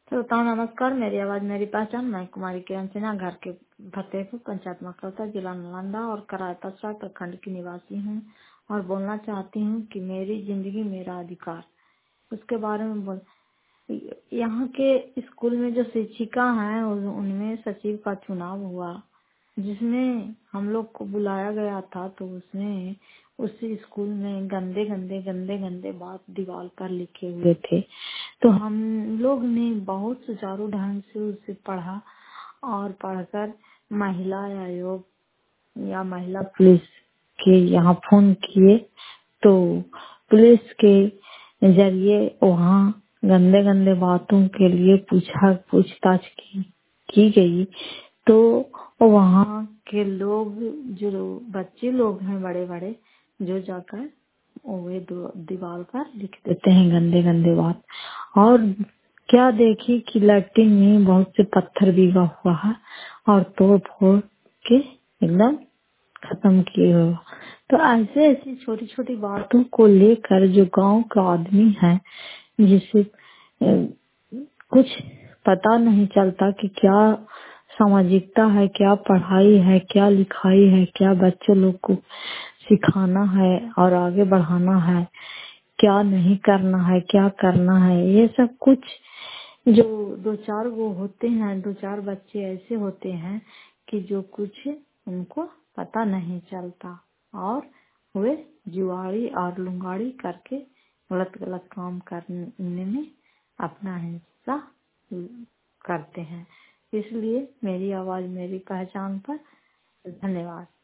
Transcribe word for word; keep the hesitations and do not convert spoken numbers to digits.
श्रोताओं नमस्कार। मेरी आवाज मेरी पहचान। मैं कुमारी किरण सिन्हा, घर के फतेहपुर, पंचायत मकरौता, जिला नालंदा और करायतसरा प्रखंड की निवासी हूँ और बोलना चाहती हूँ कि मेरी जिंदगी मेरा अधिकार, उसके बारे में बोल। यहाँ के स्कूल में जो शिक्षिका हैं उनमें सचिव का चुनाव हुआ, जिसमें हम लोग को बुलाया गया था। तो उसमें उसी स्कूल में गंदे गंदे गंदे गंदे बात दीवार पर लिखे हुए थे। तो हम लोग ने बहुत सुचारू ढंग से उसे पढ़ा और पढ़कर महिला आयोग या महिला पुलिस के यहाँ फोन किए। तो पुलिस के जरिए वहाँ गंदे गंदे बातों के लिए पूछा पूछताछ की की गई। तो वहाँ के लोग, जो बच्चे लोग हैं बड़े बड़े, जो जाकर वे दीवार पर लिख देते हैं गंदे गंदे बात। और क्या देखी कि लैट्रिन में बहुत से पत्थर भीगा हुआ है और तोड़ फोड़ के एकदम खत्म किए हो। तो ऐसे ऐसी छोटी छोटी बातों को लेकर जो गांव का आदमी है, जिसे अ, कुछ पता नहीं चलता कि क्या सामाजिकता है, क्या पढ़ाई है, क्या लिखाई है, क्या बच्चों लोग को सिखाना है और आगे बढ़ाना है, क्या नहीं करना है, क्या करना है, ये सब कुछ जो दो चार वो होते हैं, दो चार बच्चे ऐसे होते हैं कि जो कुछ उनको पता नहीं चलता और वे जुआड़ी और लुंगाड़ी करके गलत गलत काम करने में अपना हिस्सा करते हैं। इसलिए मेरी आवाज मेरी पहचान पर धन्यवाद।